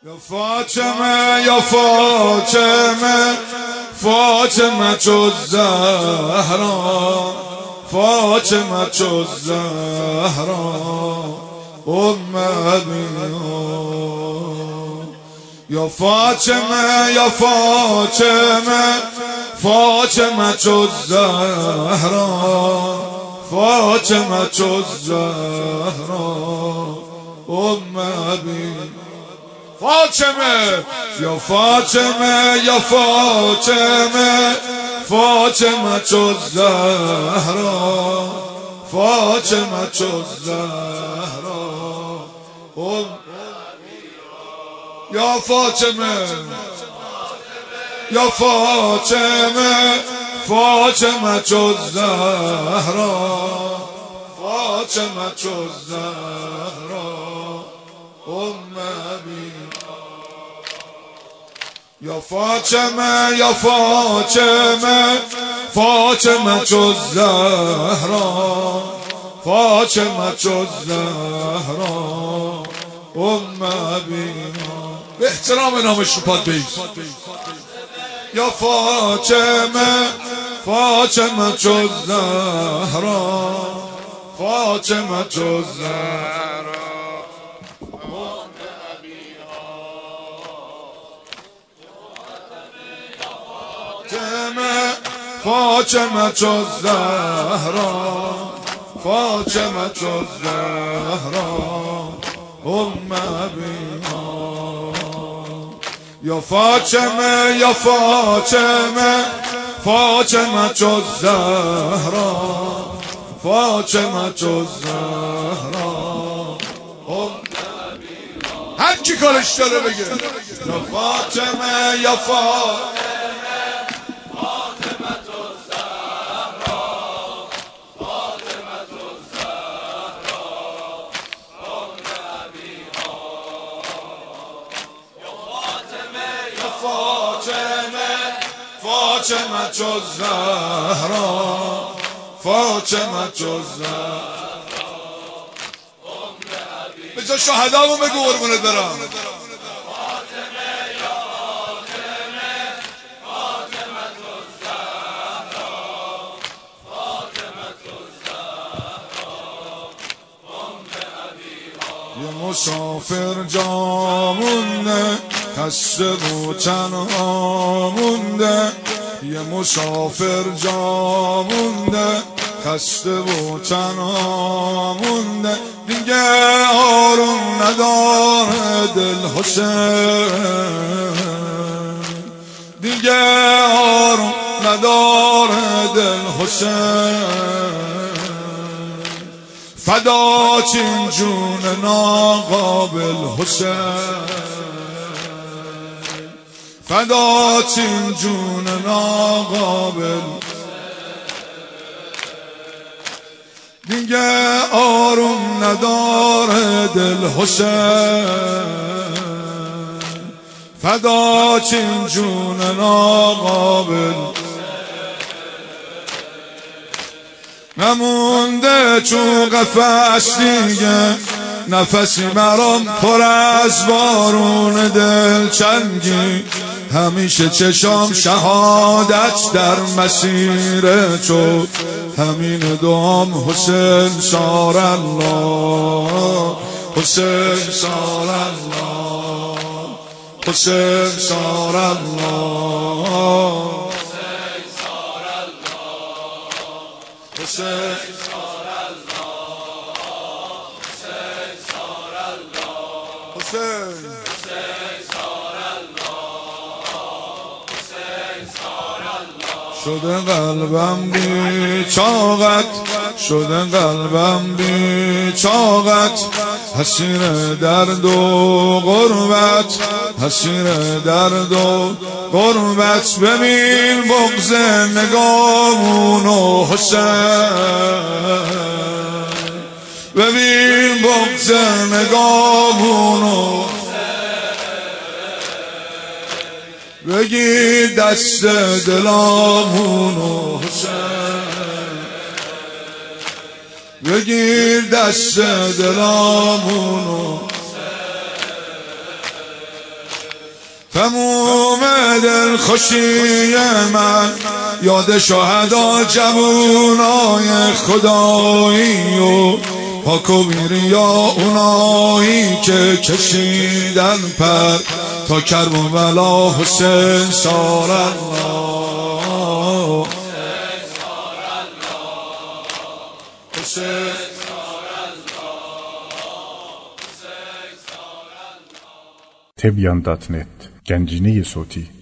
یا فاطمه یا فاطمه فاطمه جز زهرا فاطمه جز زهرا یا فاطمه یا فاطمه فاطمه جز زهرا فاطمه جز زهرا فاطمه یا فاطمه یا فاطمه فاطمه جز زهرا فاطمه جز زهرا یا فاطمه یا فاطمه فاطمه جز زهرا فاطمه جز زهرا یا فاطمه یا فاطمه فاطمه جز زهرا فاطمه جز زهرا به احترام نامش رو پاد بید. یا فاطمه فاطمه جز زهرا فاطمه جز زهرا فاطمه جز زهرا فاطمه جز زهرا یا فاطمه یا فاطمه فاطمه جز زهرا فاطمه جز زهرا هر کی کارش داره بگه. یا فاطمه یا فاطمه فاطمه جز زهرا فاطمه جز زهرا به جا شهدامون بگو قربونت برم. یه مسافر جا مونده خسته و تنها مونده یه مسافر جا مونده خسته و تنها مونده دیگه آروم نداره دل حسین دیگه آروم نداره دل حسین فدا چین جون ناقابل حسین فدا چین جون ناقابل دیگه آروم نداره دل حسین فدا چین جون ناقابل نمونده چون قفس دیگه نفسی مرام پر از بارون دلچنگی همیشه چشام شهادت در مسیر تو همین دعام حسین سار الله حسین سار الله حسین سار الله حسین سار الله حسین شده قلبم بی چاقت شده قلبم بی چاقت حسیر درد و غربت حسیر درد و غربت ببین بغض نگامونو حسین ببین بغض نگامونو بگی دست دلامونو حسین بگیر دست دلامونو تموم دلخوشی من یاد شهدا جوونای خدایی و پاک و بیریا اونایی که کشیدن پر تا کربلا. حسین سار الله، حسین Tebyan.net Gənciniyi Soti